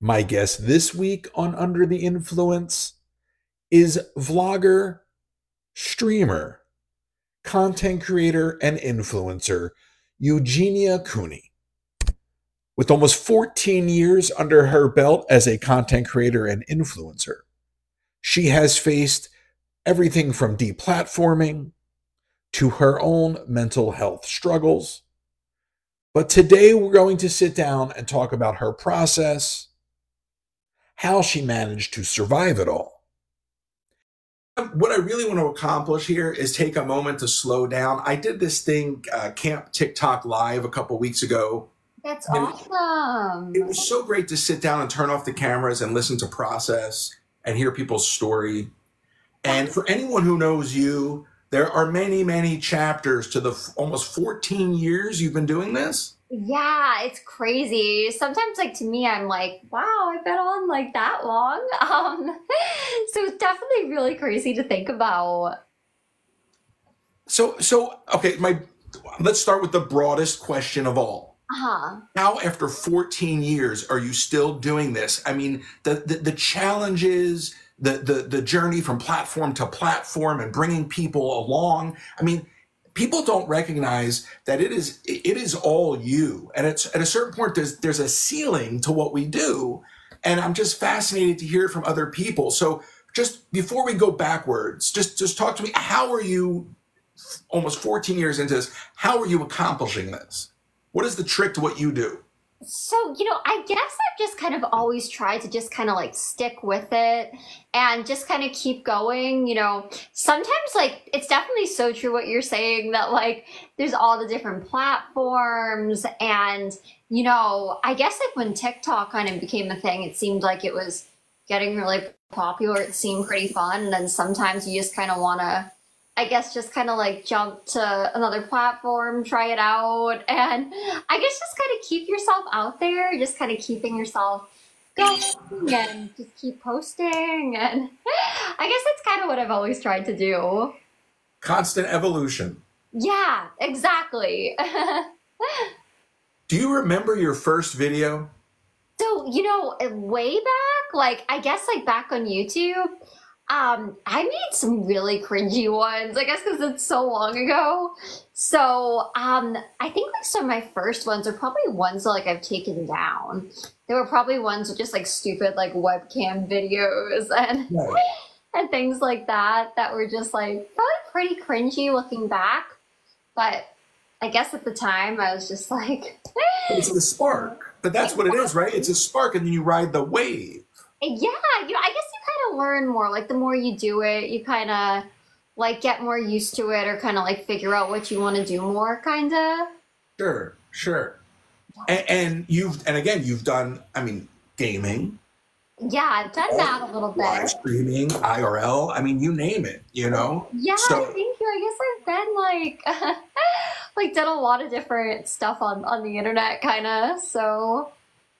My guest this week on Under the Influence is vlogger, streamer, content creator, and influencer Eugenia Cooney. With almost 14 years under her belt as a content creator and influencer, she has faced everything from deplatforming to her own mental health struggles. But today we're going to sit down and talk about her process, how she managed to survive it all. What I really want to accomplish here is take a moment to slow down. I did this thing, Camp TikTok Live, a couple weeks ago. That's And awesome. it was so great to sit down and turn off the cameras and listen to process and hear people's story. And for anyone who knows you, there are many, many chapters to the almost 14 years you've been doing this. Yeah, it's crazy. Sometimes, like, to me, I'm like, wow, I've been on like that long. So it's definitely really crazy to think about. So okay, let's start with the broadest question of all. Uh-huh. How, after 14 years, are you still doing this? I mean, the challenges, the journey from platform to platform and bringing people along. I mean, people don't recognize that it is all you. And it's at a certain point, there's a ceiling to what we do. And I'm just fascinated to hear it from other people. So just before we go backwards, just talk to me. How are you almost 14 years into this? How are you accomplishing this? What is the trick to what you do? So, I guess I've just kind of always tried to just kind of like stick with it and just kind of keep going. Sometimes like it's definitely so true what you're saying that like there's all the different platforms and, I guess like when TikTok kind of became a thing, it seemed like it was getting really popular. It seemed pretty fun. And then sometimes you just kind of want to I guess just kind of like jump to another platform, try it out, and I guess just kind of keep yourself out there, just kind of keeping yourself going and just keep posting. And I guess that's kind of what I've always tried to do. Constant evolution. Yeah, exactly. Do you remember your first video? So, way back, like I guess like back on YouTube, I made some really cringy ones, I guess because it's so long ago. So, I think like some of my first ones are probably ones that like I've taken down. They were probably ones with just like stupid like webcam videos and No. and things like that that were just like probably pretty cringy looking back. But I guess at the time I was just like, It's the spark. But that's what it is, right? It's a spark, and then you ride the wave. yeah, I guess you kind of learn more. Like the more you do it, you kind of like get more used to it or kind of like figure out what you want to do more, kind of. Sure, sure. And again, you've done, I mean, gaming, Yeah, I've done that a little live bit. streaming, IRL. I mean, you name it, you know? Yeah, So, thank you. I guess I've been like, like done a lot of different stuff on the internet, kind of. So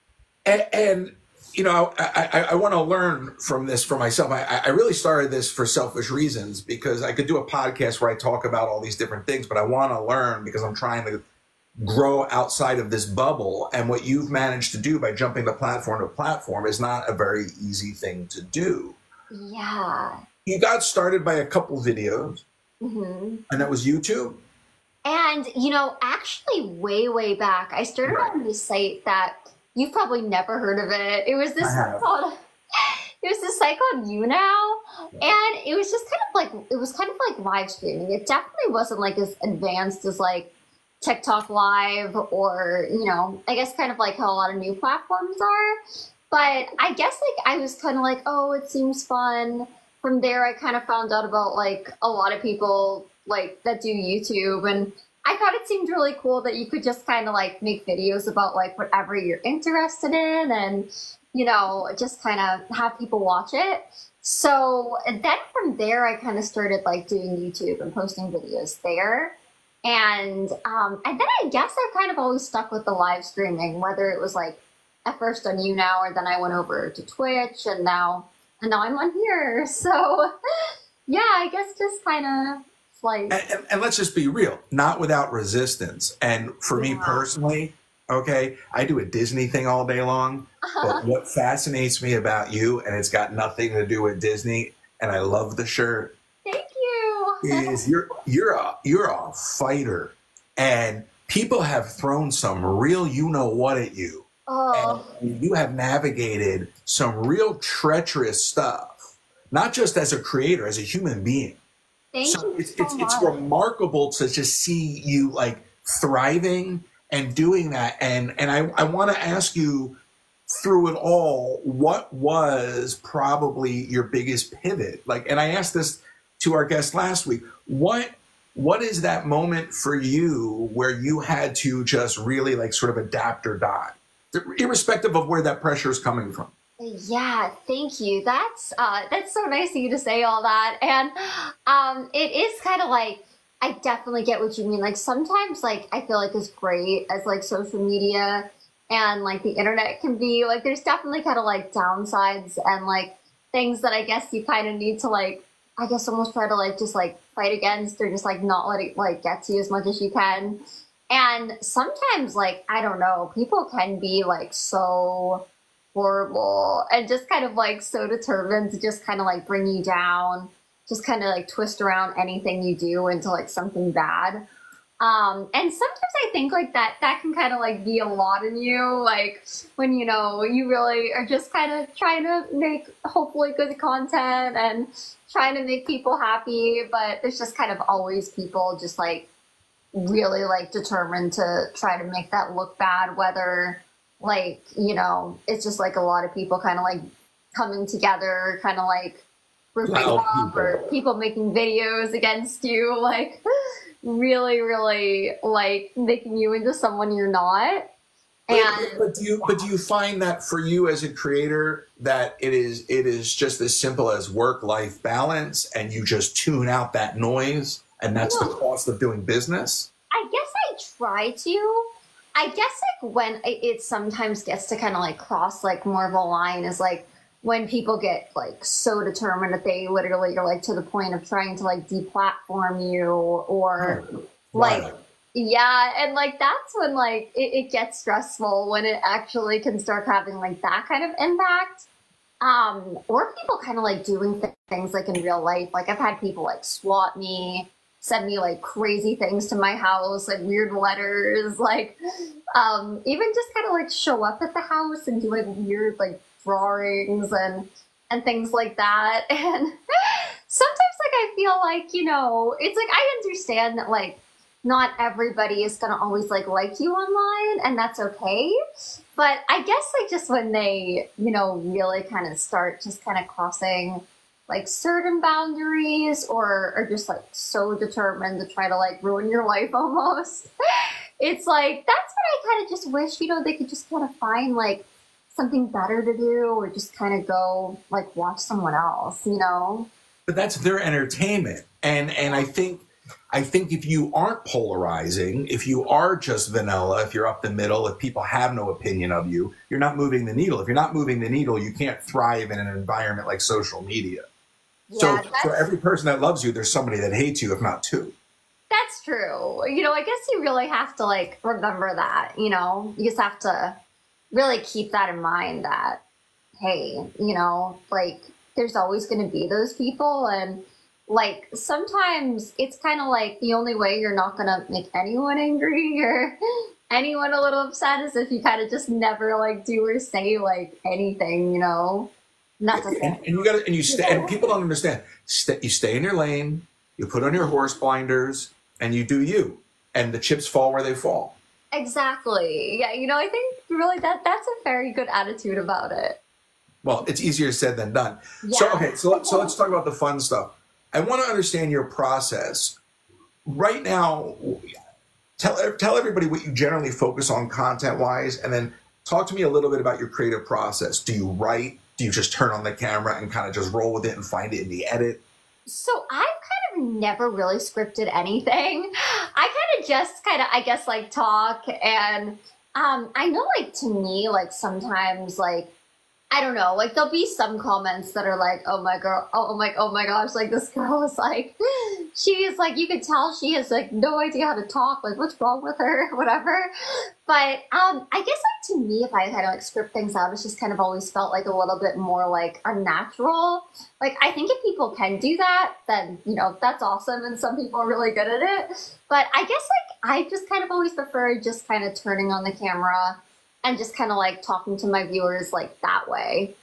and you know, I want to learn from this for myself. I really started this for selfish reasons because I could do a podcast where I talk about all these different things, but I want to learn because I'm trying to grow outside of this bubble. And what you've managed to do by jumping the platform to platform is not a very easy thing to do. yeah. You got started by a couple videos, hmm and that was YouTube. And actually, way back, I started Right. on this site that you've probably never heard of it. It was I this have. called it was this site called YouNow, and it was just kind of like live streaming. It definitely wasn't like as advanced as like TikTok Live or I guess kind of like how a lot of new platforms are. But I guess like I was kind of like, oh, it seems fun. From there, I kind of found out about like a lot of people like that do YouTube, and I thought it seemed really cool that you could just kind of like make videos about like whatever you're interested in, and just kind of have people watch it. So and then from there, I kind of started like doing YouTube and posting videos there. And then I guess I kind of always stuck with the live streaming, whether it was like at first on YouNow, or then I went over to Twitch, and now I'm on here. So yeah, I guess just kind of like And let's just be real, not without resistance. And for me yeah. personally, okay, I do a Disney thing all day long. But what fascinates me about you, and it's got nothing to do with Disney, and I love the shirt, Thank you. is you're a fighter, and people have thrown some real you know what at you, and Oh, you have navigated some real treacherous stuff, not just as a creator, as a human being. thank So you so it's much. remarkable to just see you like thriving and doing that. And I want to ask you through it all, what was probably your biggest pivot? Like, and I asked this to our guest last week. What is that moment for you where you had to just really like sort of adapt or die, irrespective of where that pressure is coming from? Yeah, thank you. That's so nice of you to say all that. And it is kind of like I definitely get what you mean. Like sometimes like I feel like as great as like social media and like the internet can be, like there's definitely kind of like downsides and like things that I guess you kind of need to like I guess almost try to like just like fight against or just like not let it like get to you as much as you can. And sometimes like I don't know, people can be like so horrible and just kind of like so determined to just kind of like bring you down, just kind of like twist around anything you do into like something bad. And sometimes I think like that can kind of like be a lot in you, like when you know you really are just kind of trying to make hopefully good content and trying to make people happy, but there's just kind of always people just like really like determined to try to make that look bad, whether like, you know, it's just like a lot of people kind of like coming together, kind of like grouping Loud up people. or people making videos against you, like really, really like making you into someone you're not. And But do you find that for you as a creator that it is just as simple as work life balance and you just tune out that noise and that's the no, cost of doing business? I guess I try to. I guess like when it sometimes gets to kind of like cross like more of a line is like when people get like so determined that they literally are like to the point of trying to like deplatform you or like Right. yeah, and like that's when like it gets stressful when it actually can start having like that kind of impact. Or people kind of like doing things like in real life. Like I've had people like swat me, send me like crazy things to my house, like weird letters, like even just kind of like show up at the house and do like weird like drawings and things like that. And sometimes like I feel like, you know, it's like I understand that like not everybody is gonna always like you online and that's okay. But I guess like just when they, you know, really kind of start just kind of crossing like certain boundaries or are just like so determined to try to like ruin your life almost. It's like that's what I kind of just wish, you know, they could just kind of find like something better to do or just kind of go like watch someone else, you know? But that's their entertainment. And I think if you aren't polarizing, if you are just vanilla, if you're up the middle, if people have no opinion of you, you're not moving the needle. If you're not moving the needle, you can't thrive in an environment like social media. So Yeah, for every person that loves you, there's somebody that hates you, if not two. that's true. You know, I guess you really have to like remember that, you know, you just have to really keep that in mind that, hey, you know, like there's always going to be those people. And like sometimes it's kind of like the only way you're not going to make anyone angry or anyone a little upset is if you kind of just never like do or say like anything, you know? Not to And, say. and you got to, and you stay, and people don't understand. You stay in your lane, you put on your horse blinders, and you do you. And the chips fall where they fall. Exactly. Yeah, you know, I think really that's a very good attitude about it. Well, it's easier said than done. So Yeah. okay, so let's talk about the fun stuff. I want to understand your process right now. Tell everybody what you generally focus on content wise, and then talk to me a little bit about your creative process. Do you write? Do you just turn on the camera and kind of just roll with it and find it in the edit? So I've kind of never really scripted anything. I kind of just kind of, I guess, like talk and I know like to me, like sometimes like I don't know. Like there'll be some comments that are like, "Oh my girl, oh my gosh!" Like this girl is like, she is like, you can tell she has like no idea how to talk. Like what's wrong with her, whatever. But I guess like to me, if I had to like script things out, it's just kind of always felt like a little bit more like unnatural. Like I think if people can do that, then that's awesome, and some people are really good at it. But I guess like I just kind of always prefer just kind of turning on the camera and just kind of like talking to my viewers like that way.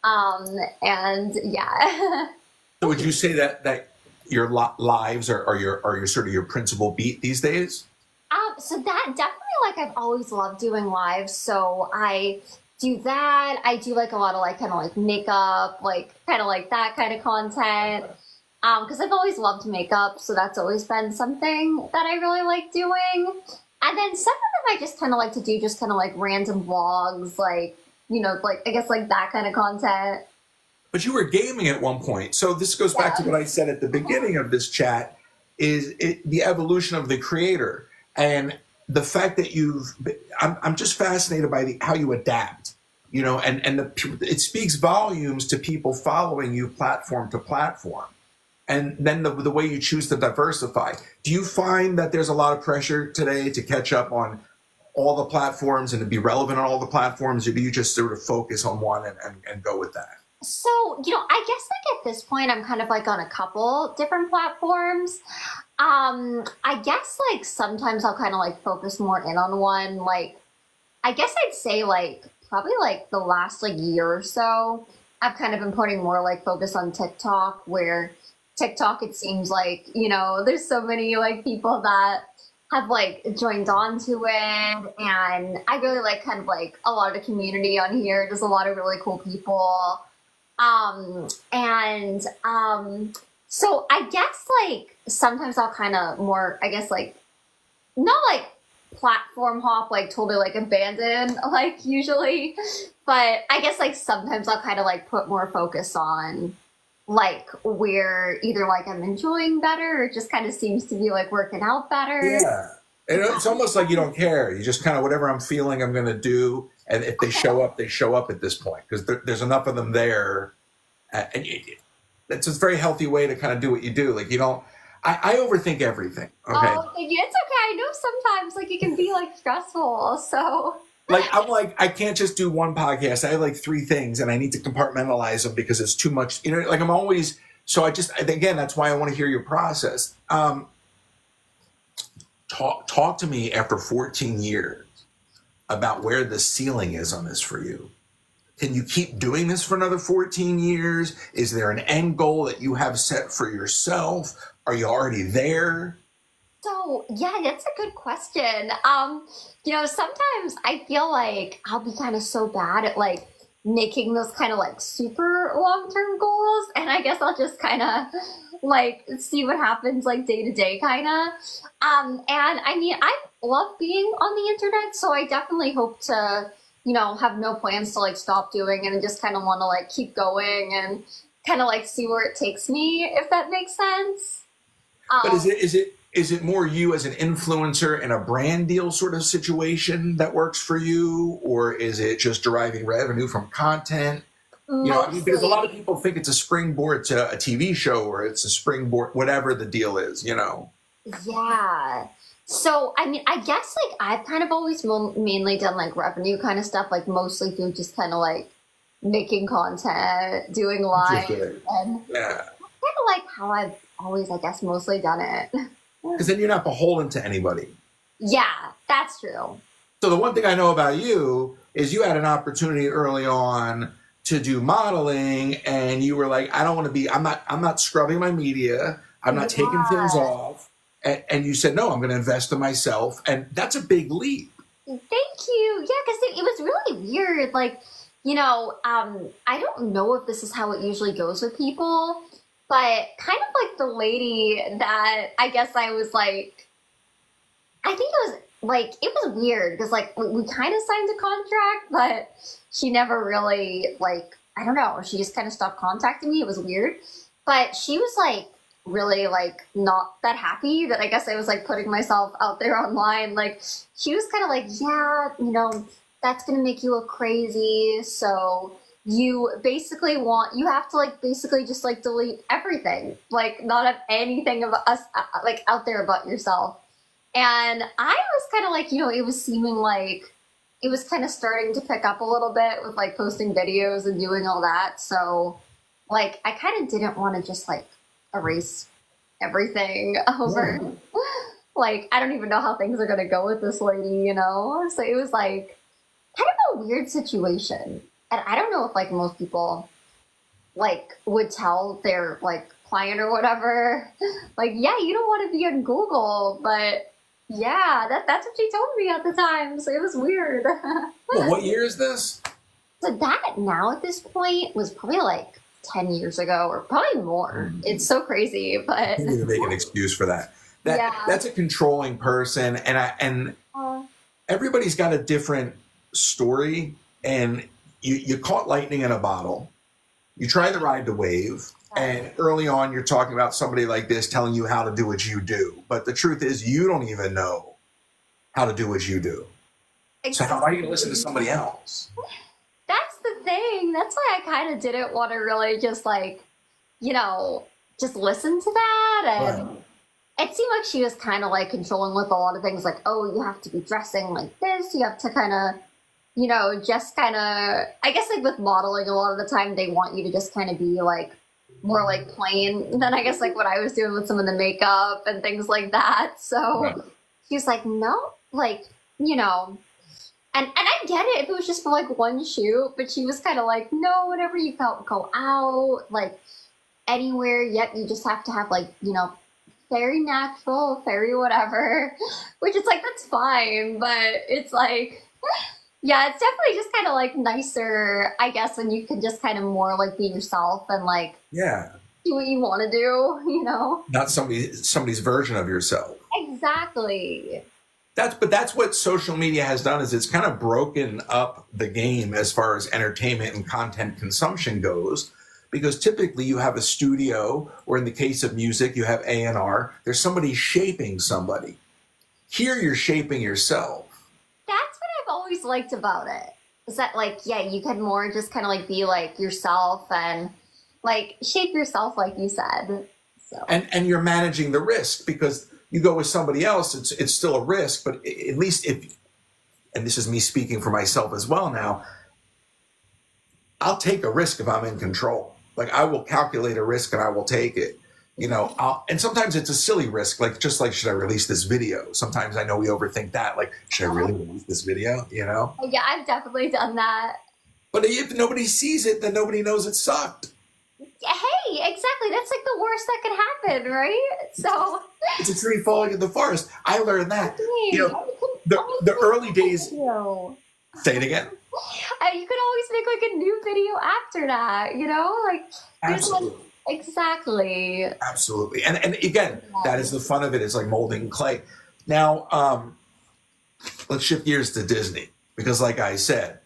And yeah. So would you say that your lives are your sort of your principal beat these days? So that definitely like I've always loved doing lives. So I do that. I do like a lot of like kind of like makeup, like kind of like that kind of content. Because I've always loved makeup, so that's always been something that I really like doing. And then some of them I just kind of like to do just kind of like random vlogs, like, like I guess like that kind of content. But you were gaming at one point. So this goes back to what I said at the beginning of this chat, is the evolution of the creator. And the fact that I'm just fascinated by how you adapt, it speaks volumes to people following you platform to platform. And then the way you choose to diversify. Do you find that there's a lot of pressure today to catch up on all the platforms and to be relevant on all the platforms, or do you just sort of focus on one and go with that? So, I guess like at this point I'm kind of like on a couple different platforms. I guess like sometimes I'll kind of like focus more in on one. Like, I guess I'd say like probably like the last like year or so, I've kind of been putting more like focus on TikTok, where TikTok, it seems like, there's so many like people that have like joined on to it. And I really like kind of like a lot of the community on here. There's a lot of really cool people. So I guess like sometimes I'll kind of more, I guess like, not like platform hop, like totally like abandon, like usually, but I guess like sometimes I'll kind of like put more focus on like where either like I'm enjoying better or it just kind of seems to be like working out better. Yeah. And it's almost like you don't care. You just kind of whatever I'm feeling, I'm going to do. And if they show up, they show up at this point because there's enough of them there. And it's a very healthy way to kind of do what you do. Like you don't, I overthink everything. Okay. Oh, thank you. It's okay. I know sometimes like it can be like stressful. So I'm like, I can't just do one podcast. I have like 3 things and I need to compartmentalize them because it's too much, like I'm always, so again, that's why I want to hear your process. Talk to me after 14 years about where the ceiling is on this for you. Can you keep doing this for another 14 years? Is there an end goal that you have set for yourself? Are you already there? So yeah, that's a good question. Sometimes I feel like I'll be kind of so bad at like making those kind of like super long-term goals, and I guess I'll just kind of like see what happens like day to day kind of. And I mean, I love being on the internet, so I definitely hope to, have no plans to like stop doing it and just kind of want to like keep going and kind of like see where it takes me, if that makes sense. But is it more you as an influencer in a brand deal sort of situation that works for you, or is it just deriving revenue from content? Because a lot of people think it's a springboard to a TV show or it's a springboard, whatever the deal is, Yeah. So, I mean, I guess like I've kind of always mainly done like revenue kind of stuff, like mostly through just kind of like making content, doing live, and yeah, kind of like how I've always, I guess, mostly done it. Because then you're not beholden to anybody. Yeah, that's true. So the one thing I know about you is you had an opportunity early on to do modeling, and you were like, I don't want to be, I'm not scrubbing my media, I'm not taking things off. And you said, no, I'm going to invest in myself. And that's a big leap. Thank you. Yeah, because it was really weird. Like, I don't know if this is how it usually goes with people, but kind of like the lady that I guess I was like, I think it was weird because like we kind of signed a contract, but she never really like, I don't know, she just kind of stopped contacting me. It was weird. But she was like really like not that happy that I guess I was like putting myself out there online. Like she was kind of like, yeah, that's going to make you look crazy. So, you basically you have to like basically just like delete everything, like not have anything of us like out there about yourself. And I was kind of like, it was seeming like it was kind of starting to pick up a little bit with like posting videos and doing all that. So like I kind of didn't want to just like erase everything over. Yeah. Like I don't even know how things are gonna go with this lady. So it was like kind of a weird situation. And I don't know if like most people like would tell their like client or whatever, like, yeah, you don't want to be on Google, but yeah, that's what she told me at the time. So it was weird. Well, what year is this? So that now at this point was probably like 10 years ago or probably more. It's so crazy, but You need to make an excuse for that. That's a controlling person, and everybody's got a different story, and you caught lightning in a bottle. You try to ride the wave, and early on you're talking about somebody like this telling you how to do what you do. But the truth is you don't even know how to do what you do. Exactly. So how are you going to listen to somebody else? That's the thing. That's why I kind of didn't want to really just like, just listen to that. And it seemed like she was kind of like controlling with a lot of things like, oh, you have to be dressing like this. You have to kind of, just kind of, I guess like with modeling, a lot of the time they want you to just kind of be like more like plain than I guess like what I was doing with some of the makeup and things like that. So she was like, no, like, and I get it if it was just for like one shoot, but she was kind of like, no, whenever you go out, like anywhere, yet you just have to have like, very natural, very whatever, which is like, that's fine. But it's like, yeah, it's definitely just kind of like nicer, I guess, when you can just kind of more like be yourself and like, do what you want to do, Not somebody's version of yourself. Exactly. That's what social media has done, is it's kind of broken up the game as far as entertainment and content consumption goes, because typically you have a studio, or in the case of music, you have A&R. There's somebody shaping somebody. Here you're shaping yourself. That's what I've always liked about it. Is that like, yeah, you can more just kind of like be like yourself and like shape yourself, like you said. So. And you're managing the risk, because you go with somebody else, it's still a risk, but at least and this is me speaking for myself as well now, I'll take a risk if I'm in control. Like I will calculate a risk and I will take it, and sometimes it's a silly risk, like just like, should I release this video? Sometimes I know we overthink that, like, should I really release this video, Yeah, I've definitely done that. But if nobody sees it, then nobody knows it sucked. Hey, exactly. That's like the worst that could happen, right? So it's a tree falling in the forest. I learned that. The early days. Say it again. You could always make like a new video after that, like absolutely. Exactly. Absolutely. And again, that is the fun of it, is like molding clay. Now, let's shift gears to Disney, because like I said,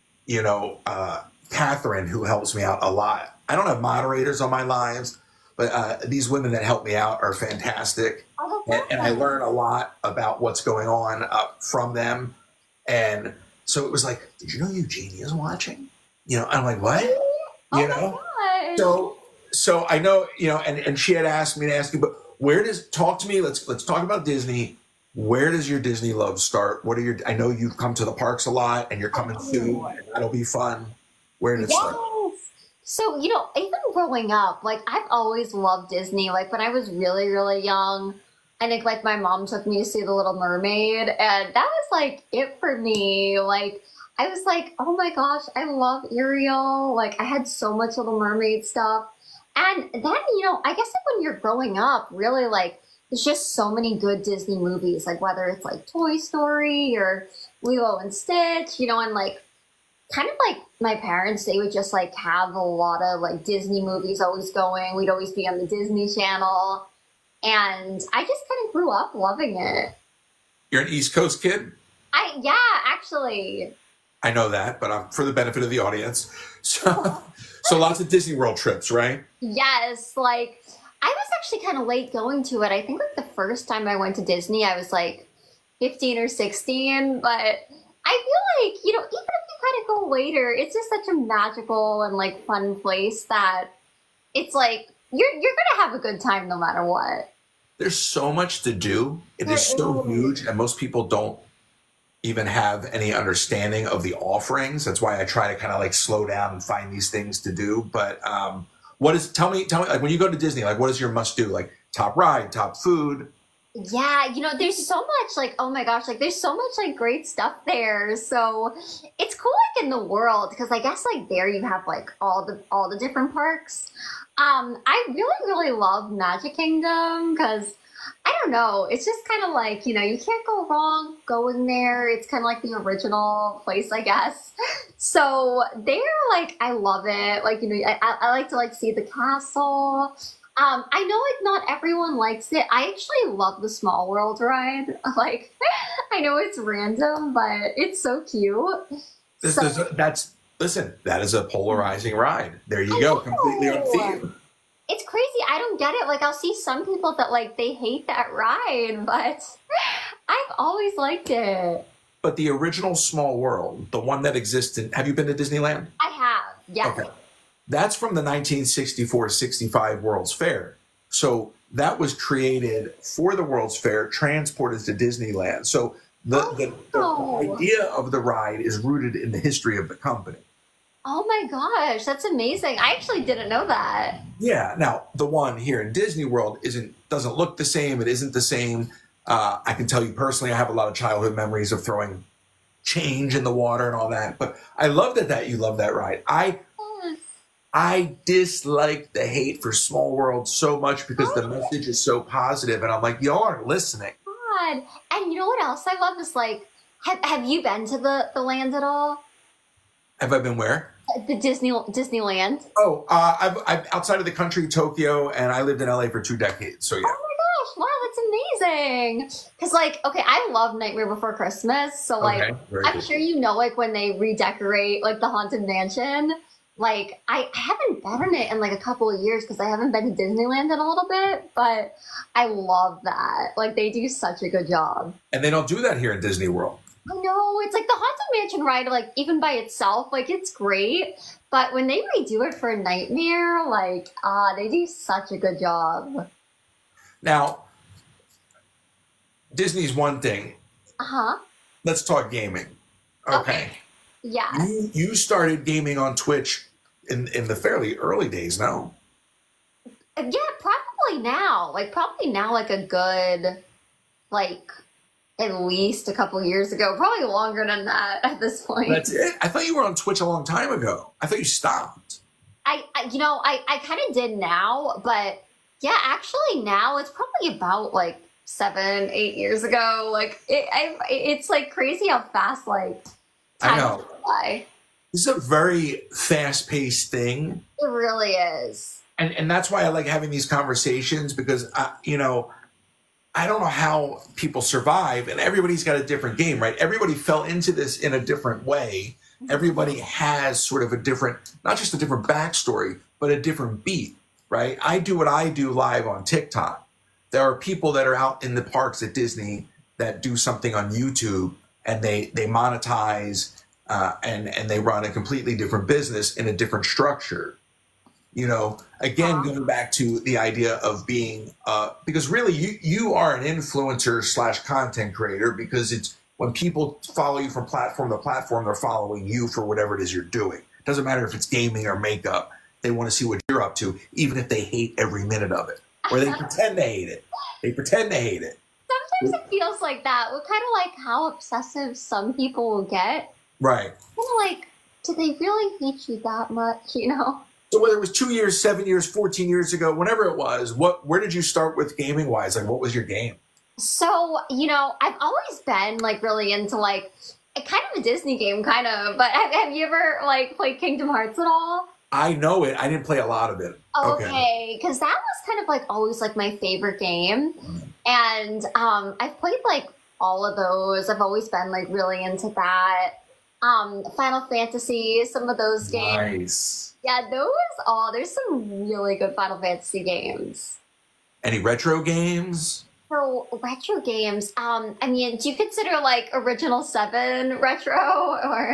Catherine, who helps me out a lot. I don't have moderators on my lives, but these women that help me out are fantastic. And I learn a lot about what's going on from them. And so it was like, did you know Eugenia's watching? I'm like, what? So I know, and she had asked me to ask you, but talk to me, let's talk about Disney. Where does your Disney love start? I know you've come to the parks a lot, and you're coming soon, and that'll be fun. Where did it start? So, even growing up, like, I've always loved Disney. Like, when I was really, really young, I think, like, my mom took me to see The Little Mermaid, and that was, like, it for me. Like, I was like, oh my gosh, I love Ariel. Like, I had so much Little Mermaid stuff. And then, I guess, like, when you're growing up, really, like, there's just so many good Disney movies, like, whether it's, like, Toy Story or Lilo and Stitch, and, like, kind of like my parents, they would just like have a lot of like Disney movies always going. We'd always be on the Disney Channel. And I just kind of grew up loving it. You're an East Coast kid? Yeah, actually. I know that, but for the benefit of the audience. So lots of Disney World trips, right? Yes. Like, I was actually kind of late going to it. I think like the first time I went to Disney, I was like 15 or 16. But I feel like, even if you try to go later. It's just such a magical and like fun place that it's like you're gonna have a good time no matter what. There's so much to do. It There is so is. huge, and most people don't even have any understanding of the offerings. That's why I try to kind of like slow down and find these things to do. But what is? Tell me, like when you go to Disney, like what is your must do? Like top ride, top food. Yeah, there's so much like, oh my gosh, like there's so much like great stuff there. So it's cool like in the world because I guess like there you have like all the different parks. I really really love Magic Kingdom because I don't know, it's just kind of like, you can't go wrong going there. It's kind of like the original place, I guess. So there, like I love it. Like, I like to like see the castle. I know like not everyone likes it. I actually love the Small World ride. Like, I know it's random, but it's so cute. This, So this that's listen. That is a polarizing ride. There you I go, completely on know theme. it's crazy. I don't get it. Like I'll see some people that like they hate that ride, but I've always liked it. But the original Small World, the one that existed. Have you been to Disneyland? I have, yes. Okay. That's from the 1964-65 World's Fair. So that was created for the World's Fair, transported to Disneyland. So the Oh, idea of the ride is rooted in the history of the company. oh my gosh, that's amazing. I actually didn't know that. Yeah. Now the one here in Disney World doesn't look the same. It isn't the same. I can tell you personally, I have a lot of childhood memories of throwing change in the water and all that. But I love that you love that ride. Yes. I dislike the hate for Small World so much because the Oh message is so positive, and I'm like, y'all aren't listening. my God. And you know what else I love is like, have you been to the land at all? Have I been where? The Disneyland? Oh, I've outside of the country, Tokyo, and I lived in LA for 2 decades. So yeah. Oh my gosh, wow, that's amazing. Because, like, okay, I love Nightmare Before Christmas. So, like, Okay, very I'm good. sure like, when they redecorate, like, the Haunted Mansion, like, I haven't been in it in, like, a couple of years because I haven't been to Disneyland in a little bit, but I love that. Like, they do such a good job. And they don't do that here in Disney World. I know, it's like the Haunted Mansion ride, like, even by itself, like, it's great. But when they redo it for Nightmare, like, they do such a good job. Now, Disney's one thing. Uh huh. Let's talk gaming. Okay. Okay. Yes. You started gaming on Twitch in the fairly early days, no? Yeah, probably now. Like probably now like a good like at least a couple years ago. Probably longer than that at this point. That's it. I thought you were on Twitch a long time ago. I thought you stopped. I kind of did now, but yeah, actually now it's probably about like 7, 8 years ago. Like it's like crazy how fast like I time know. goes by. This is a very fast-paced thing, It really is. and that's why I like having these conversations because I don't know how people survive, and everybody's got a different game, right? Everybody fell into this in a different way. Everybody has sort of a different, not just a different backstory, but a different beat, right? I do what I do live on TikTok. There are people that are out in the parks at Disney that do something on YouTube and they monetize and they run a completely different business in a different structure. Again, going back to the idea of being, because really you are an influencer slash content creator because it's when people follow you from platform to platform, they're following you for whatever it is you're doing. It doesn't matter if it's gaming or makeup. They want to see what you're up to, even if they hate every minute of it or they pretend they hate it. They pretend to hate it. Sometimes it feels like that. Well, kind of like how obsessive some people will get. Right. Kind of like, do they really hate you that much? So whether it was 2 years, 7 years, 14 years ago, whenever it was, where did you start with gaming wise? Like what was your game? So, I've always been like really into like a kind of a Disney game, kind of. But have you ever like played Kingdom Hearts at all? I know it. I didn't play a lot of it. Okay. Okay, because that was kind of like always like my favorite game, and I've played like all of those. I've always been like really into that. Final Fantasy, some of those games. Nice. Yeah, there's some really good Final Fantasy games. Any retro games? So retro games, I mean, do you consider like Original 7 retro or?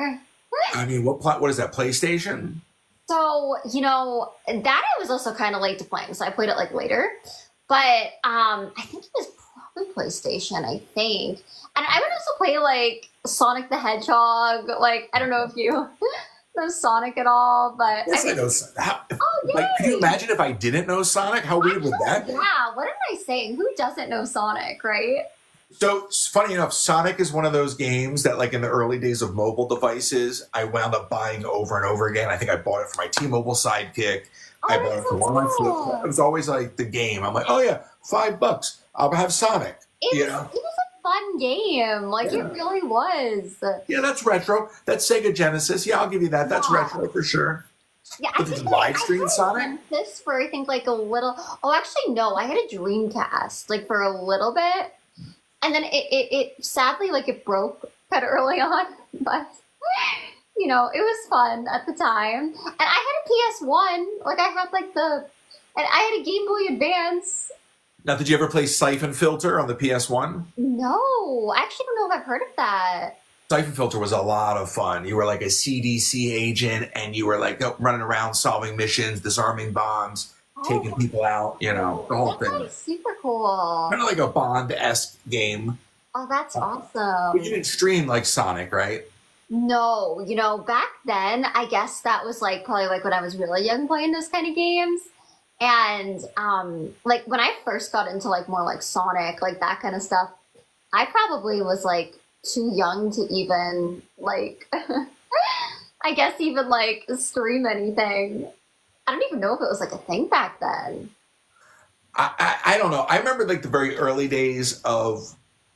I mean, what is that, PlayStation? So, that I was also kind of late to playing, so I played it like later. But I think it was probably PlayStation, I think. And I would also play like Sonic the Hedgehog. Like, I don't know if you know Sonic at all, but Yes, I know. Like, could you imagine if I didn't know Sonic? How weird would that be? Yeah, what am I saying? Who doesn't know Sonic, right? So funny enough, Sonic is one of those games that, like in the early days of mobile devices, I wound up buying over and over again. I think I bought it for my T-Mobile Sidekick. Oh, I bought it for one of my flip phones. It was always like the game. I'm like, oh yeah, $5. I'll have Sonic. It was a fun game. Like, it really was. Yeah, that's retro. That's Sega Genesis. Yeah, I'll give you that. That's retro for sure. Yeah, But did you live stream Sonic? This for I think like a little. Oh, actually, no. I had a Dreamcast like for a little bit, and then it sadly like it broke kind of early on, but it was fun at the time. And I had a PS1. Like I had and I had a Game Boy Advance. Now, did you ever play Siphon Filter on the PS1? No, I actually don't know if I've heard of that. Siphon Filter was a lot of fun. You were like a CDC agent, and you were like running around solving missions, disarming bombs, taking people out. The whole thing. That's super cool. Kind of like a Bond-esque game. Oh, that's awesome. But you didn't stream like Sonic, right? No, back then, I guess that was like probably like when I was really young playing those kind of games. And like when I first got into like more like Sonic, like that kind of stuff, I probably was like too young to even like I guess even like stream anything. I don't even know if it was like a thing back then. I don't know. I remember like the very early days of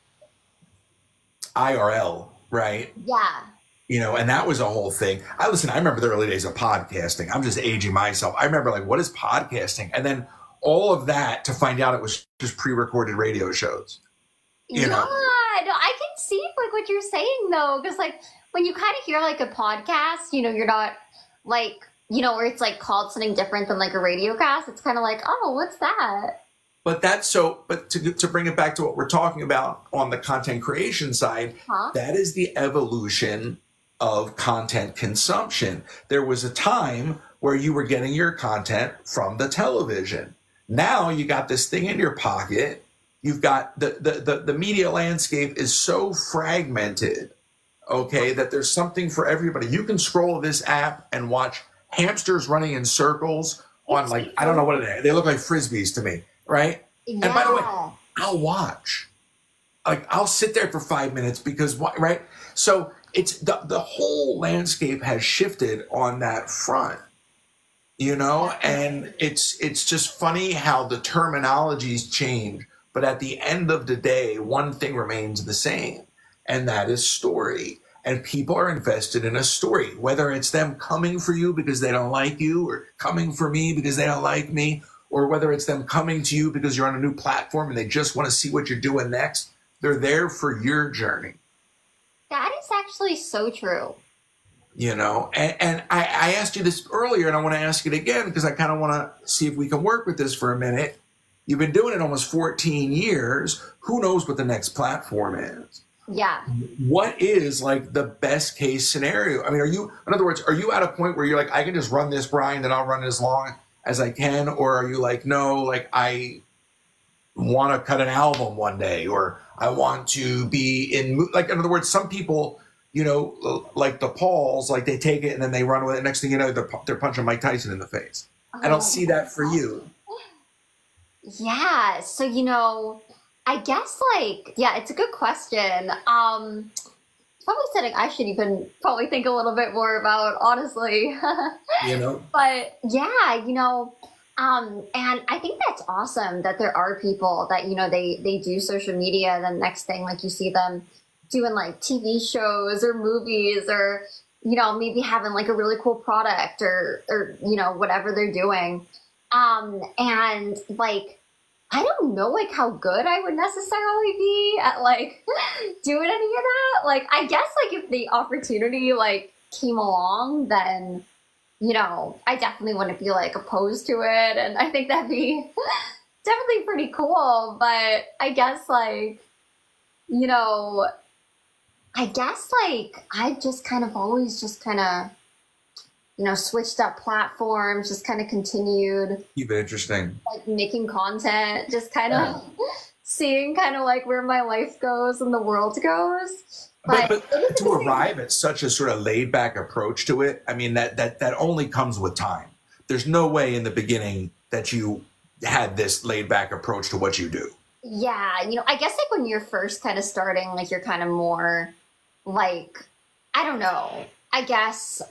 IRL, right? Yeah. And that was a whole thing. I remember the early days of podcasting. I'm just aging myself. I remember like, what is podcasting? And then all of that to find out it was just pre-recorded radio shows. Yeah, no, I can see like what you're saying though, because like when you kind of hear like a podcast, you're not like, where it's like called something different than like a radio cast. It's kind of like, oh, what's that? But to bring it back to what we're talking about on the content creation side, that is the evolution of content consumption. There was a time where you were getting your content from the television. Now you got this thing in your pocket. You've got the media landscape is so fragmented, okay, that there's something for everybody. You can scroll this app and watch hamsters running in circles on like, I don't know what they look like Frisbees to me, right? Yeah. And by the way, I'll watch. Like I'll sit there for 5 minutes because, right? So it's the whole landscape has shifted on that front, and it's just funny how the terminologies change. But at the end of the day, one thing remains the same, and that is story. And people are invested in a story, whether it's them coming for you because they don't like you, or coming for me because they don't like me, or whether it's them coming to you because you're on a new platform and they just want to see what you're doing next. They're there for your journey. That is actually so true. And I asked you this earlier, and I want to ask it again because I kind of want to see if we can work with this for a minute. You've been doing it almost 14 years. Who knows what the next platform is? Yeah. What is like the best case scenario? I mean, in other words, are you at a point where you're like, I can just run this, Brian, then I'll run it as long as I can? Or are you like, no, like I want to cut an album one day, or I want to be in, like, in other words, some people, like the Pauls, like they take it and then they run with it. Next thing you know, they're punching Mike Tyson in the face. I don't see that for you. Yeah. So, I guess like, yeah, it's a good question. Probably something I should even probably think a little bit more about, honestly. But yeah, and I think that's awesome that there are people that, they do social media. And then next thing, like you see them doing like TV shows or movies, or, maybe having like a really cool product or, whatever they're doing. And like, I don't know like how good I would necessarily be at like doing any of that. Like, I guess like if the opportunity like came along, then, I definitely wouldn't be like opposed to it. And I think that'd be definitely pretty cool. But I guess like, I guess like I just kind of always just kind of, switched up platforms, just kind of continued Keep it interesting. like making content, just kind Yeah. of seeing kind of like where my life goes and the world goes. But But it is to interesting. arrive at such a sort of laid back approach to it, I mean that only comes with time. There's no way in the beginning that you had this laid back approach to what you do. Yeah, I guess like when you're first kind of starting, like you're kind of more like, I don't know. I guess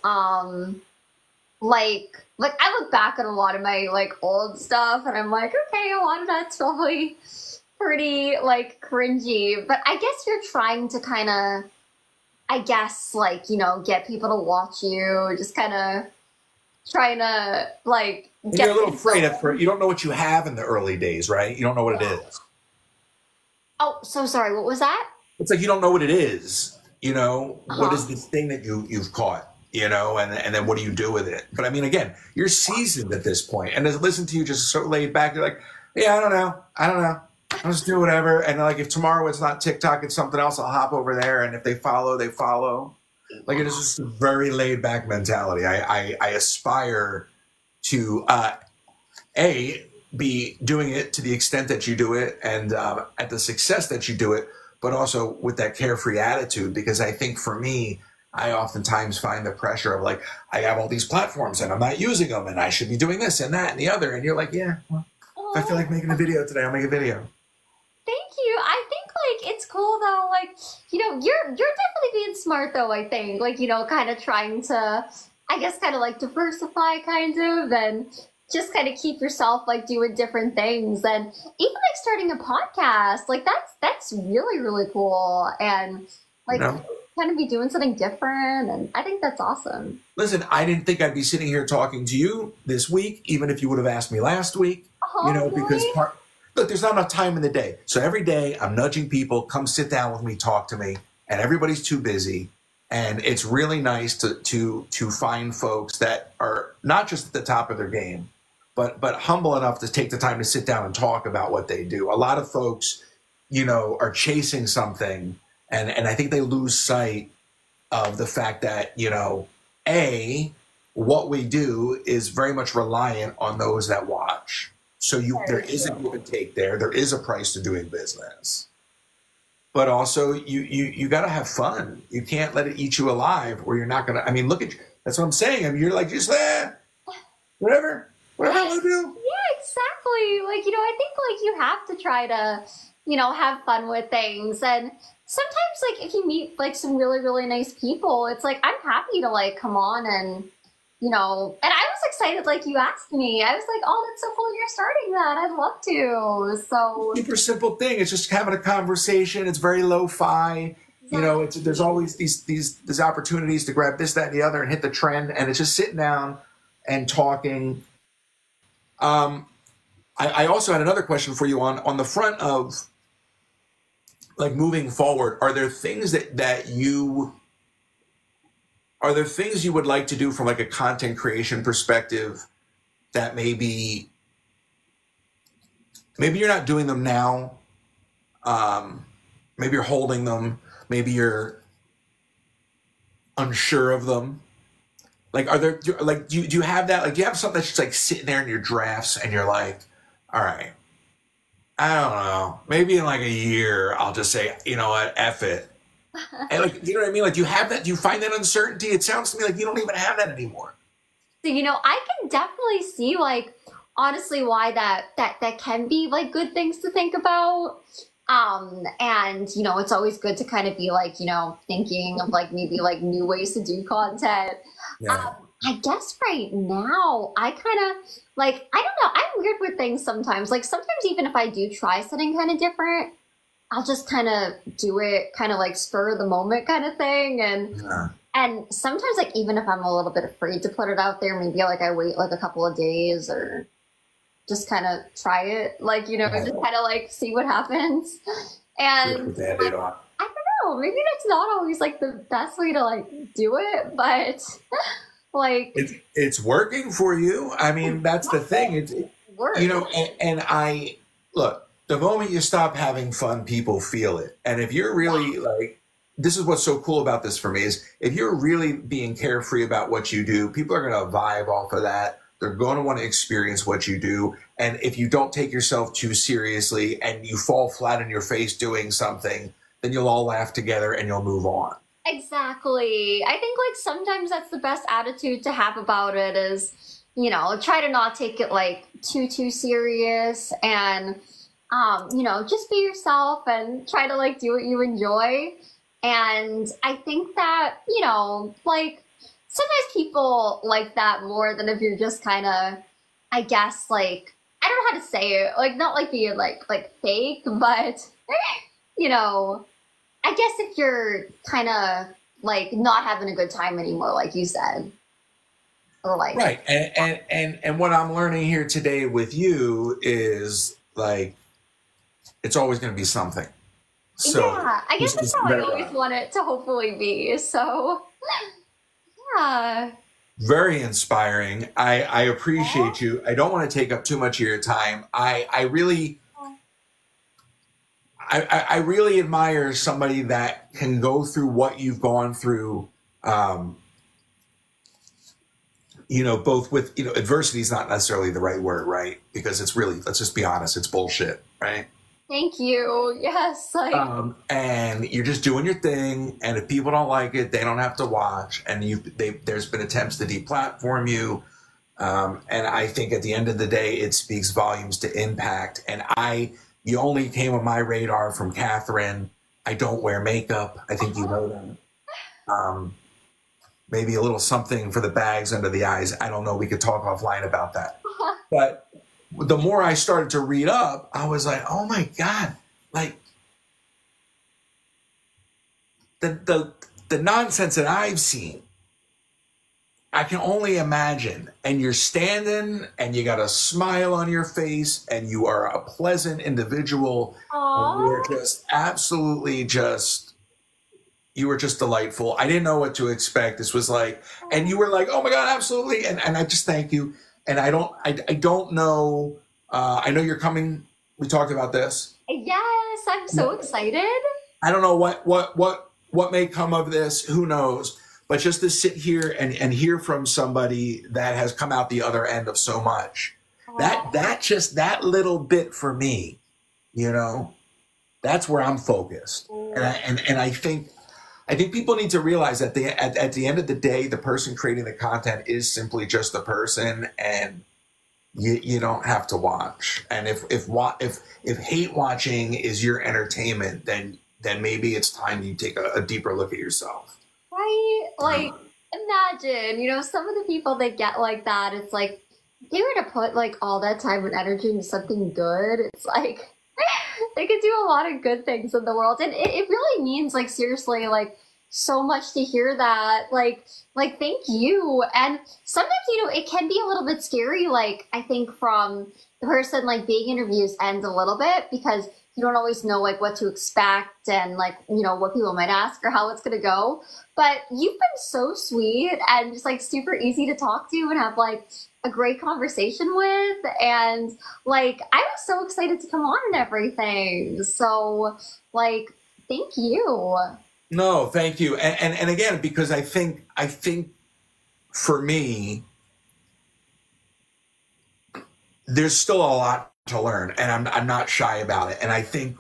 like I look back at a lot of my like old stuff and I'm like, okay, a lot of that's probably pretty like cringy, but I guess you're trying to kind of, I guess, like, get people to watch you, just kind of trying to like And you're get a little people. afraid at first. You don't know what you have in the early days, right? You don't know what it is. Oh, so sorry, what was that? It's like you don't know what it is. What Uh-huh. is this thing that you've caught? And then what do you do with it? But I mean, again, you're seasoned at this point, and to listen to you just so laid back, you're like, yeah, I don't know. I'll just do whatever. And like, if tomorrow it's not TikTok, it's something else, I'll hop over there. And if they follow, they follow. Like it is just a very laid back mentality. I aspire to a be doing it to the extent that you do it, and at the success that you do it, but also with that carefree attitude. Because I think for me, I oftentimes find the pressure of like, I have all these platforms and I'm not using them, and I should be doing this and that and the other. And you're like, yeah, well, if I feel Oh, like making a video today, I'll make a video. thank you. I think like it's cool though. Like you're definitely being smart though. I think like kind of trying to, I guess, kind of like diversify, kind of, and just kind of keep yourself like doing different things, and even like starting a podcast. Like that's really really cool, and You like know, kind of be doing something different, and I think that's awesome. listen, I didn't think I'd be sitting here talking to you this week, even if you would have asked me last week. Oh, Because really? look, there's not enough time in the day. So every day I'm nudging people, come sit down with me, talk to me, and everybody's too busy. And it's really nice to find folks that are not just at the top of their game, but humble enough to take the time to sit down and talk about what they do. A lot of folks, are chasing something, and I think they lose sight of the fact that, a what we do is very much reliant on those that watch. So there Very is a true. give and take there. There is a price to doing business, but also you got to have fun. You can't let it eat you alive, where you're not gonna. I mean, look at you. That's what I'm saying. I mean, you're like just whatever I want to do. Yeah, exactly. Like, I think like you have to try to, have fun with things. And sometimes like if you meet like some really, really nice people, it's like I'm happy to like come on and and I was excited like you asked me. I was like, oh, that's so cool you're starting that. I'd love to. So Super simple thing. It's just having a conversation. It's very lo-fi. There's always these opportunities to grab this, that, and the other, and hit the trend. And it's just sitting down and talking. Um, I also had another question for you on the front of like moving forward. Are there things you would like to do from like a content creation perspective that maybe you're not doing them now? Maybe you're holding them. Maybe you're unsure of them. Like, do you have that? Like, do you have something that's just like sitting there in your drafts and you're like, all right, I don't know. Maybe in like a year, I'll just say, you know what, F it. And like, you know what I mean? Like, do you have that? Do you find that uncertainty? It sounds to me like you don't even have that anymore. So, I can definitely see like honestly why that can be like good things to think about. And it's always good to kind of be like, thinking of like maybe like new ways to do content. Yeah. Um, I guess right now I kind of like, I don't know, I'm weird with things sometimes. Like sometimes even if I do try something kind of different, I'll just kind of do it kind of like spur of the moment kind of thing. Yeah. And sometimes like even if I'm a little bit afraid to put it out there, maybe like I wait like a couple of days or just kind of try it, like, Yeah. just kind of like see what happens. Rip the And Band-Aid off. I don't know, maybe that's not always like the best way to like do it, but like It's working for you. I mean, that's the thing. It's work. and I look, the moment you stop having fun, people feel it. And if you're really like this is what's so cool about this for me is if you're really being carefree about what you do, people are going to vibe off of that. They're going to want to experience what you do. And if you don't take yourself too seriously and you fall flat on your face doing something, then you'll all laugh together and you'll move on. Exactly. I think like sometimes that's the best attitude to have about it is, you know, try to not take it like too serious and you know, just be yourself and try to like do what you enjoy. And I think that, you know, like sometimes people like that more than if you're just kind of, I guess, like, I don't know how to say it, like not like being like fake, but you know, I guess if you're kind of like not having a good time anymore, like you said, or like Right. And what I'm learning here today with you is like it's always going to be something. So yeah, I guess this that's is how I very, always want it to hopefully be. So yeah. very inspiring. I appreciate you. I don't want to take up too much of your time. I really I really admire somebody that can go through what you've gone through. You know, both with, you know, adversity is not necessarily the right word, right? Because it's really, let's just be honest, it's bullshit, right? Thank you. Yes, like And you're just doing your thing, and if people don't like it, they don't have to watch. And there's been attempts to deplatform you, and I think at the end of the day, it speaks volumes to impact. And you only came on my radar from Catherine. I don't wear makeup. I think you know that. Maybe a little something for the bags under the eyes. I don't know. We could talk offline about that. But the more I started to read up, I was like, oh my God, like the nonsense that I've seen, I can only imagine. And you're standing and you got a smile on your face and you are a pleasant individual. And you're just absolutely you were just delightful. I didn't know what to expect. This was like, and you were like, oh my God, absolutely. And I just thank you. And I don't know. I know you're coming. We talked about this. yes, I'm so excited. I don't know what may come of this. Who knows? But just to sit here and hear from somebody that has come out the other end of so much, that little bit for me, you know, that's where I'm focused. And I think people need to realize that at the end of the day, the person creating the content is simply just the person, and you don't have to watch. And if hate watching is your entertainment, then maybe it's time you take a deeper look at yourself. Right? Like, imagine, you know, some of the people that get like that, it's like, if they were to put like all that time and energy into something good, it's like, they could do a lot of good things in the world. And it really means, like, seriously, like, so much to hear that. Like, thank you. And sometimes, you know, it can be a little bit scary, like, I think from the person, like, being interviews ends a little bit because you don't always know, like, what to expect and, like, you know, what people might ask or how it's going to go. But you've been so sweet and just, like, super easy to talk to and have, like, a great conversation with. And, like, I was so excited to come on and everything. So, like, thank you. No, thank you. And again, because I think for me, there's still a lot to learn, and I'm not shy about it. And I think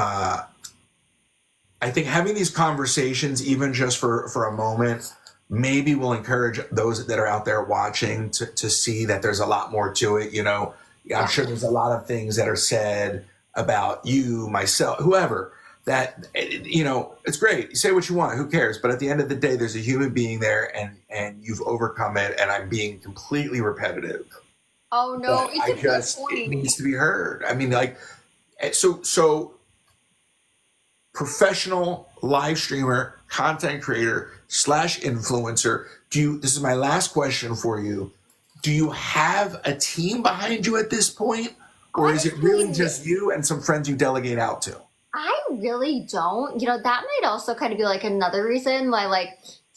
having these conversations, even just for a moment, maybe will encourage those that are out there watching to see that there's a lot more to it. You know, I'm sure there's a lot of things that are said about you, myself, whoever, that, you know, it's great. You say what you want. Who cares? But at the end of the day, there's a human being there, and you've overcome it. And I'm being completely repetitive. Oh no, But it needs to be heard. I mean, like, so professional live streamer, content creator / influencer. This is my last question for you. Do you have a team behind you at this point? Or is it really just you and some friends you delegate out to? I really don't. You know, that might also kind of be like another reason why, like,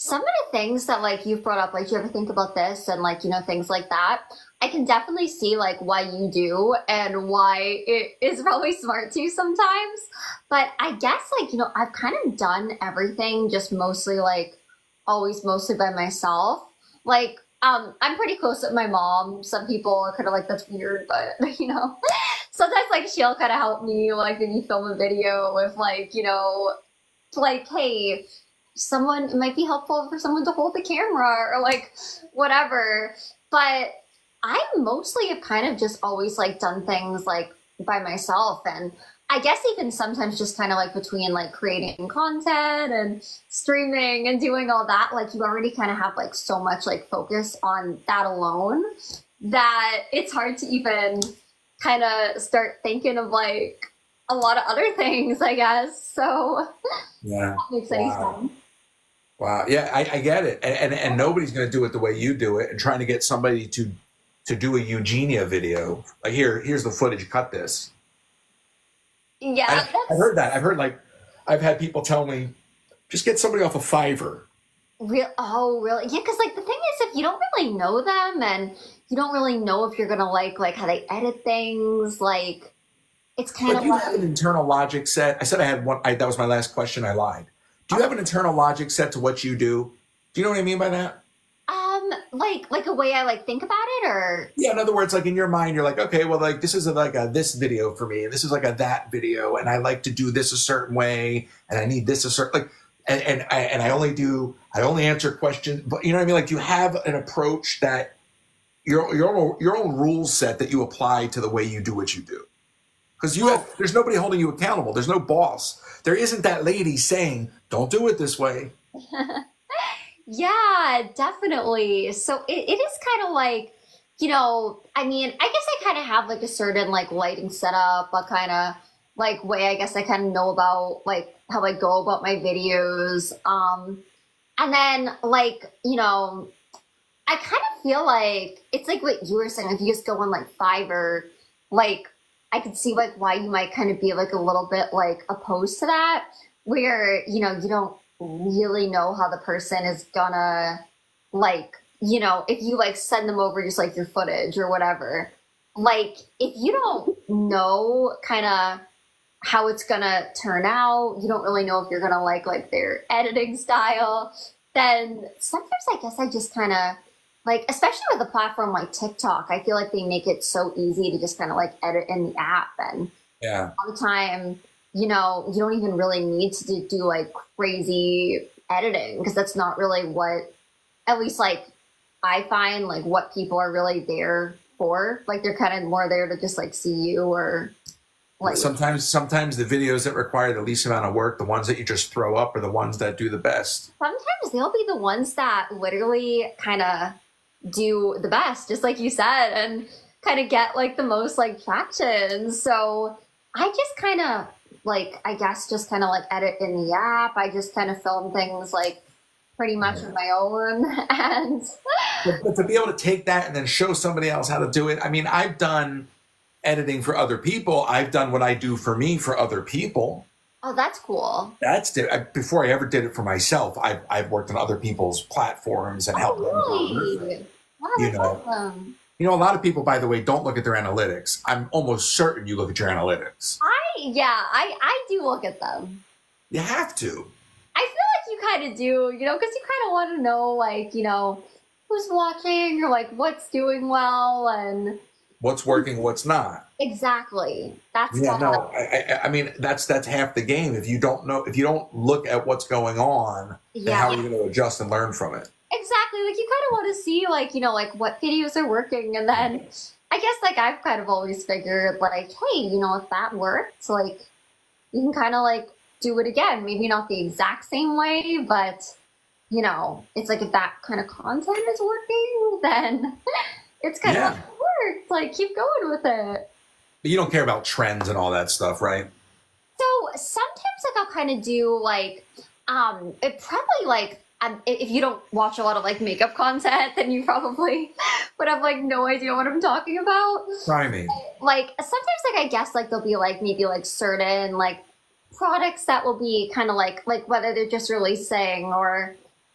some of the things that like you've brought up, like, do you ever think about this and like, things like that? I can definitely see like why you do and why it is probably smart to sometimes. But I guess like, I've kind of done everything just mostly like always mostly by myself. Like, I'm pretty close with my mom. Some people are kind of like, that's weird, but sometimes like she'll kind of help me, like maybe film a video with like, like, hey, someone, it might be helpful for someone to hold the camera or like whatever. But I mostly have kind of just always like done things like by myself. And I guess even sometimes just kind of like between like creating content and streaming and doing all that, like you already kind of have like so much like focus on that alone that it's hard to even kind of start thinking of like a lot of other things, I guess. So Yeah. that makes any Wow. sense. Wow. Yeah, I get it. And nobody's going to do it the way you do it. And trying to get somebody to do a Eugenia video. Like here's the footage. Cut this. Yeah, I've that's heard that. I've heard like I've had people tell me just get somebody off of Fiverr. real. Oh, really? Yeah, because like the thing is, if you don't really know them and you don't really know if you're gonna like how they edit things, like it's kind But of do you like have an internal logic set? I said I had one. That was my last question. I lied. Do you have an internal logic set to what you do? Do you know what I mean by that? like a way I like think about it, or Yeah. In other words, like in your mind, you're like, okay, well, like this is like a this video for me, and this is like a that video, and I like to do this a certain way, and I need this a certain like, and I only answer questions, but you know what I mean? Like you have an approach that your own rule set that you apply to the way you do what you do. Because there's nobody holding you accountable. There's no boss. There isn't that lady saying, "Don't do it this way." yeah, definitely. So it is kind of like, I mean, I guess I kind of have like a certain like lighting setup, a kind of like way I guess I kind of know about like how I go about my videos. And then like, I kind of feel like it's like what you were saying. If you just go on like Fiverr, like I could see like why you might kind of be like a little bit like opposed to that, where you don't really know how the person is gonna like, if you like send them over just like your footage or whatever, like if you don't know kind of how it's gonna turn out, you don't really know if you're gonna like their editing style, then sometimes I guess I just kind of like, especially with a platform like TikTok, I feel like they make it so easy to just kind of like edit in the app. And Yeah. all the time, you don't even really need to do like crazy editing because that's not really what, at least like I find like what people are really there for. Like they're kind of more there to just like see you or like Sometimes the videos that require the least amount of work, the ones that you just throw up, are the ones that do the best. sometimes they'll be the ones that literally kind of do the best, just like you said, and kind of get like the most like traction. So I just kind of like, I guess, just kind of like edit in the app. I just kind of film things like pretty much on my own. And But to be able to take that and then show somebody else how to do it, I mean, I've done editing for other people. I've done what I do for me for other people. oh, that's cool. Before I ever did it for myself. I've worked on other people's platforms and Oh, helped them grow with really? it. Wow, You that's know, awesome. a lot of people, by the way, don't look at their analytics. I'm almost certain you look at your analytics. Yeah, I do look at them. You have to. I feel like you kind of do, because you kind of want to know, like, who's watching or like what's doing well and What's working, what's not. exactly. That's Yeah, kind of no, I mean that's half the game. If you don't look at what's going on, then how yeah. are you going to adjust and learn from it? Exactly. Like you kind of want to see like, like what videos are working. And then I guess like I've kind of always figured like, hey, if that works, like you can kind of like do it again. Maybe not the exact same way, but it's like if that kind of content is working, then it's kind of Yeah, like it worked. Like keep going with it. but you don't care about trends and all that stuff, right? So sometimes like I'll kind of do like it probably like if you don't watch a lot of like makeup content, then you probably would have like no idea what I'm talking about. Try me. Like sometimes like I guess like there'll be like maybe like certain like products that will be kind of like whether they're just releasing or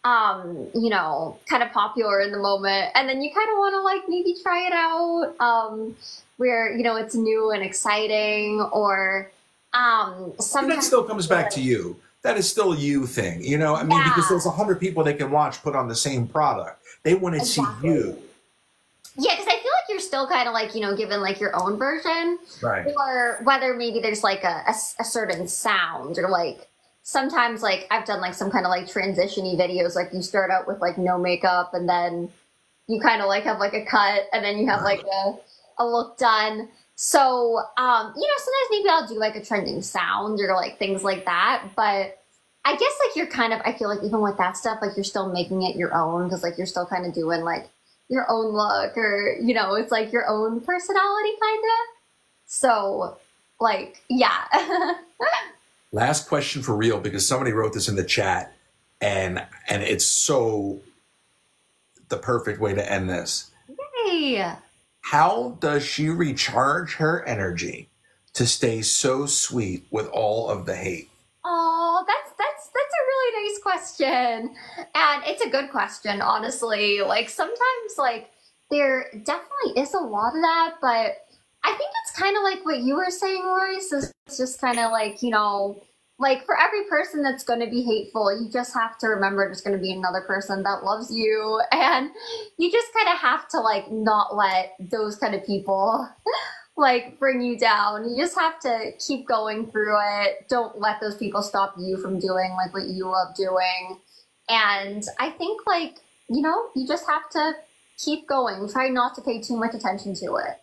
kind of popular in the moment, and then you kind of want to like maybe try it out, where it's new and exciting, or And that sometimes still comes back to you. That is still a you thing, I mean, because yeah, there's 100 people they can watch put on the same product. They want to see exactly. you. Yeah, because I feel like you're still kind of like, given like your own version, Right. or whether maybe there's like a certain sound, or like sometimes like I've done like some kind of like transition-y videos, like you start out with like no makeup, and then you kind of like have like a cut, and then you have like a look done. So, sometimes maybe I'll do like a trending sound or like things like that. But I guess like you're kind of, I feel like even with that stuff, like you're still making it your own, because like you're still kind of doing like your own look, or, it's like your own personality kind of. So, like, yeah. Last question for real, because somebody wrote this in the chat, and it's so the perfect way to end this. Hey. How does she recharge her energy to stay so sweet with all of the hate? Oh, that's a really nice question. And it's a good question, honestly. Like sometimes like there definitely is a lot of that, but I think it's kind of like what you were saying, Royce, is just kind of like, like for every person that's going to be hateful, you just have to remember there's going to be another person that loves you, and you just kind of have to like not let those kind of people like bring you down. You just have to keep going through it. Don't let those people stop you from doing like what you love doing. And I think like, you just have to keep going. Try not to pay too much attention to it.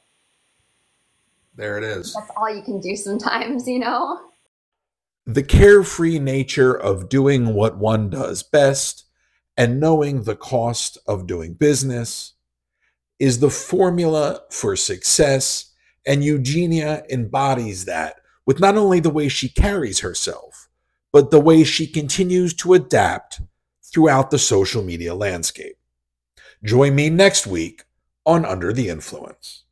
There it is. That's all you can do sometimes. The carefree nature of doing what one does best and knowing the cost of doing business is the formula for success, and Eugenia embodies that with not only the way she carries herself, but the way she continues to adapt throughout the social media landscape. Join me next week on Under the Influence.